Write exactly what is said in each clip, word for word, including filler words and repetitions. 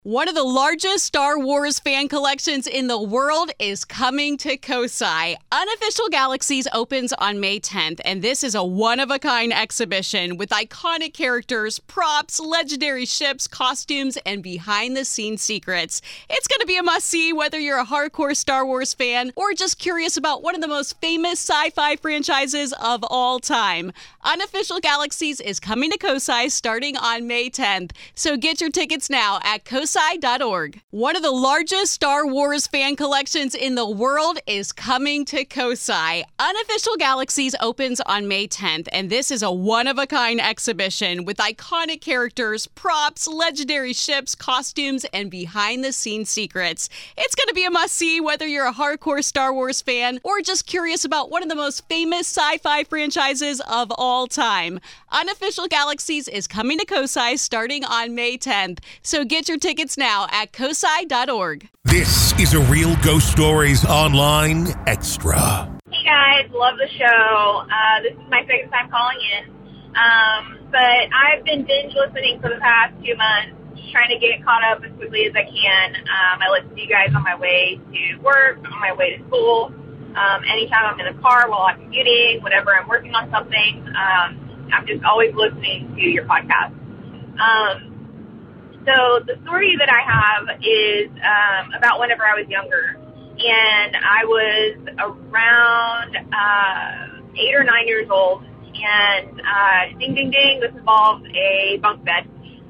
One of the largest Star Wars fan collections in the world is coming to Kosai. Unofficial Galaxies opens on May tenth, and this is a one-of-a-kind exhibition with iconic characters, props, legendary ships, costumes, and behind-the-scenes secrets. It's going to be a must-see whether you're a hardcore Star Wars fan or just curious about one of the most famous sci-fi franchises of all time. Unofficial Galaxies is coming to Kosai starting on May tenth, so get your tickets now at kosai dot org. One of the largest Star Wars fan collections in the world is coming to Kosai. Unofficial Galaxies opens on May tenth, and this is a one-of-a-kind exhibition with iconic characters, props, legendary ships, costumes, and behind-the-scenes secrets. It's going to be a must-see whether you're a hardcore Star Wars fan or just curious about one of the most famous sci-fi franchises of all time. Unofficial Galaxies is coming to Kosai starting on May tenth, so get your tickets now at kosai dot org. This is a Real Ghost Stories Online Extra. Hey guys, love the show. Uh, this is my second time calling in. Um, but I've been binge listening for the past two months, trying to get caught up as quickly as I can. Um, I listen to you guys on my way to work, on my way to school, um, anytime I'm in the car while I'm commuting, whenever I'm working on something. Um, I'm just always listening to your podcast. Um, So the story that I have is um, about whenever I was younger, and I was around uh, eight or nine years old, and uh, ding, ding, ding, this involved a bunk bed.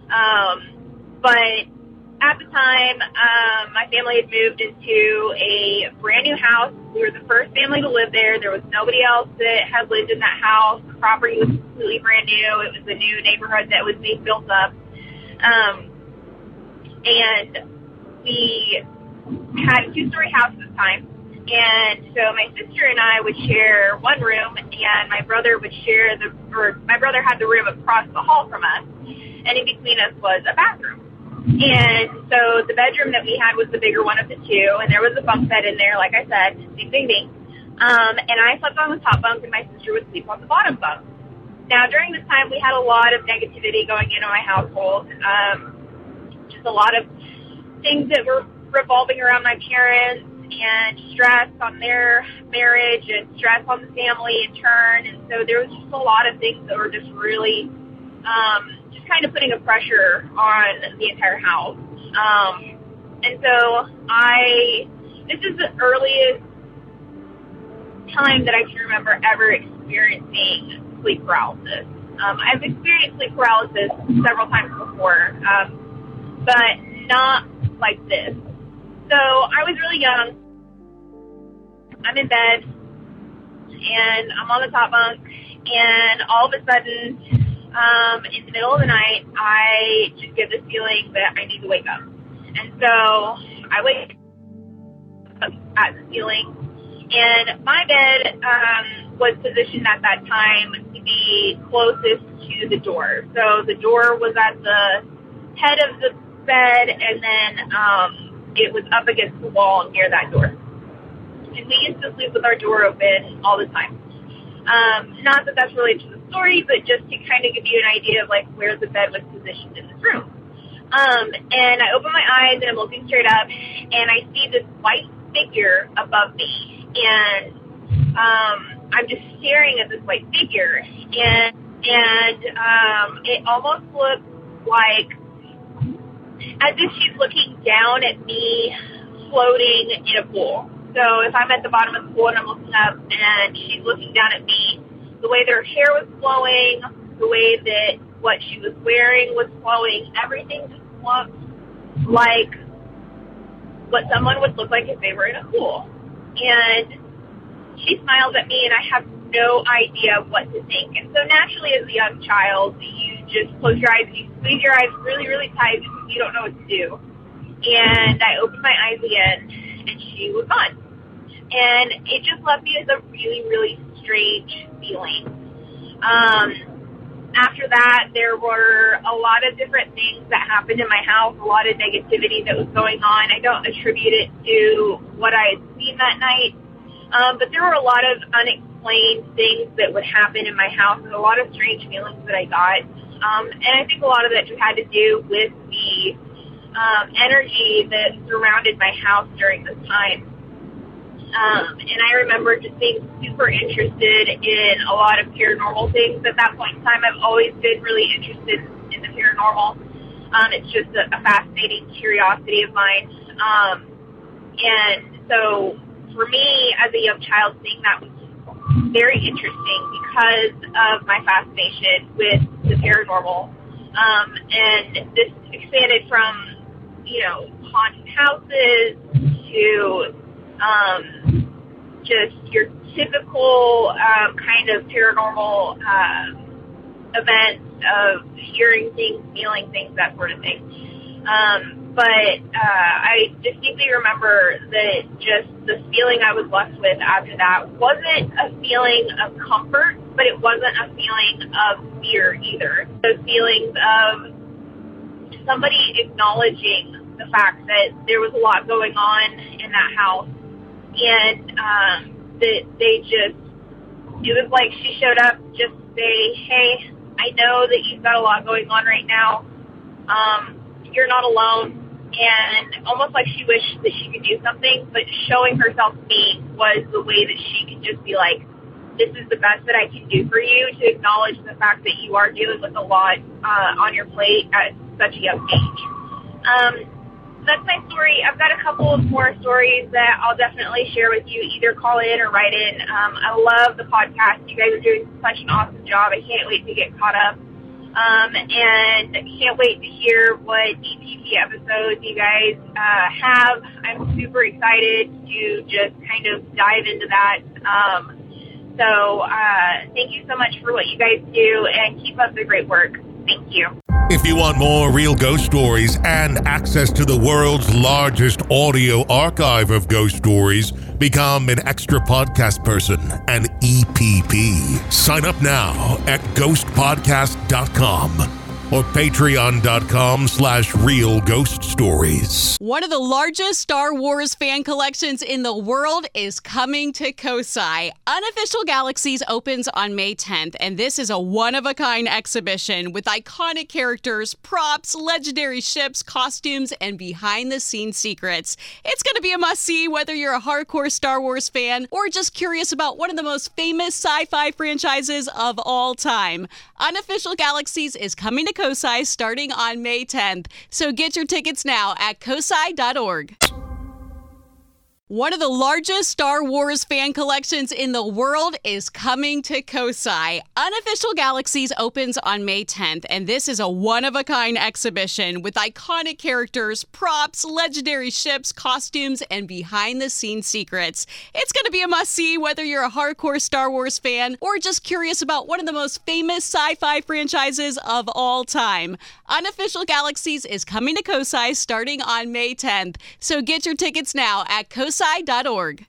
Um, but at the time, um, my family had moved into a brand new house. We were the first family to live there. There was nobody else that had lived in that house. The property was completely brand new. It was a new neighborhood that was being built up. Um, And we had a two-story house at the time. And so my sister and I would share one room, and my brother would share the, or my brother had the room across the hall from us, and in between us was a bathroom. And so the bedroom that we had was the bigger one of the two, and there was a bunk bed in there, like I said, ding, ding, ding. Um, and I slept on the top bunk, and my sister would sleep on the bottom bunk. Now, during this time, we had a lot of negativity going into my household. Um, Just a lot of things that were revolving around my parents and stress on their marriage and stress on the family in turn. And so there was just a lot of things that were just really um, just kind of putting a pressure on the entire house. Um, and so I, this is the earliest time that I can remember ever experiencing sleep paralysis. Um, I've experienced sleep paralysis several times before. Um, but not like this. So I was really young. I'm in bed, and I'm on the top bunk, and all of a sudden, um, in the middle of the night, I just get this feeling that I need to wake up. And so I wake up at the ceiling, and my bed um, was positioned at that time to be closest to the door. So the door was at the head of the bed, and then um, it was up against the wall near that door. And we used to sleep with our door open all the time. Um, not that that's related to the story, but just to kind of give you an idea of like where the bed was positioned in this room. Um, and I open my eyes, and I'm looking straight up, and I see this white figure above me, and um, I'm just staring at this white figure, and and um, it almost looks like as if she's looking down at me floating in a pool. So if I'm at the bottom of the pool and I'm looking up and she's looking down at me, the way that her hair was flowing, the way that what she was wearing was flowing, everything just looked like what someone would look like if they were in a pool. And she smiles at me, and I have no idea what to think. And so naturally, as a young child, you just close your eyes and you squeeze your eyes really, really tight because you don't know what to do. And I opened my eyes again, and she was gone. And it just left me with a really, really strange feeling. Um, after that, there were a lot of different things that happened in my house, a lot of negativity that was going on. I don't attribute it to what I had seen that night, um, but there were a lot of unexplained things that would happen in my house and a lot of strange feelings that I got. Um, and I think a lot of that just had to do with the um, energy that surrounded my house during this time. Um, and I remember just being super interested in a lot of paranormal things. At that point in time, I've always been really interested in the paranormal. Um, it's just a, a fascinating curiosity of mine. Um, and so for me, as a young child, seeing that was very interesting because of my fascination with the paranormal. Um, and this expanded from, you know, haunted houses to um, just your typical um, kind of paranormal uh, events of hearing things, feeling things, that sort of thing. Um, but uh, I distinctly remember that just the feeling I was left with after that wasn't a feeling of comfort, but it wasn't a feeling of fear either. The feelings of somebody acknowledging the fact that there was a lot going on in that house, and um, that they just, it was like she showed up just to say, hey, I know that you've got a lot going on right now. Um, you're not alone. And almost like she wished that she could do something, but showing herself to me was the way that she could just be like, this is the best that I can do for you, to acknowledge the fact that you are dealing with a lot uh, on your plate at such a young age. Um, that's my story. I've got a couple of more stories that I'll definitely share with you. Either call in or write in. Um, I love the podcast. You guys are doing such an awesome job. I can't wait to get caught up. Um, and can't wait to hear what E P P episodes you guys uh, have. I'm super excited to just kind of dive into that. Um, so uh, thank you so much for what you guys do, and keep up the great work. Thank you. If you want more real ghost stories and access to the world's largest audio archive of ghost stories, become an extra podcast person, an E P P. Sign up now at ghost podcast dot com or patreon.com slash real ghost stories. One of the largest Star Wars fan collections in the world is coming to Kosai. Unofficial Galaxies opens on May tenth, and this is a one-of-a-kind exhibition with iconic characters, props, legendary ships, costumes, and behind-the-scenes secrets. It's going to be a must-see whether you're a hardcore Star Wars fan or just curious about one of the most famous sci-fi franchises of all time. Unofficial Galaxies is coming to Kosai starting on May tenth, so get your tickets now at kosai dot org. One of the largest Star Wars fan collections in the world is coming to Kosai. Unofficial Galaxies opens on May tenth, and this is a one-of-a-kind exhibition with iconic characters, props, legendary ships, costumes, and behind-the-scenes secrets. It's going to be a must-see whether you're a hardcore Star Wars fan or just curious about one of the most famous sci-fi franchises of all time. Unofficial Galaxies is coming to Kosai starting on May tenth, so get your tickets now at kosai dot org.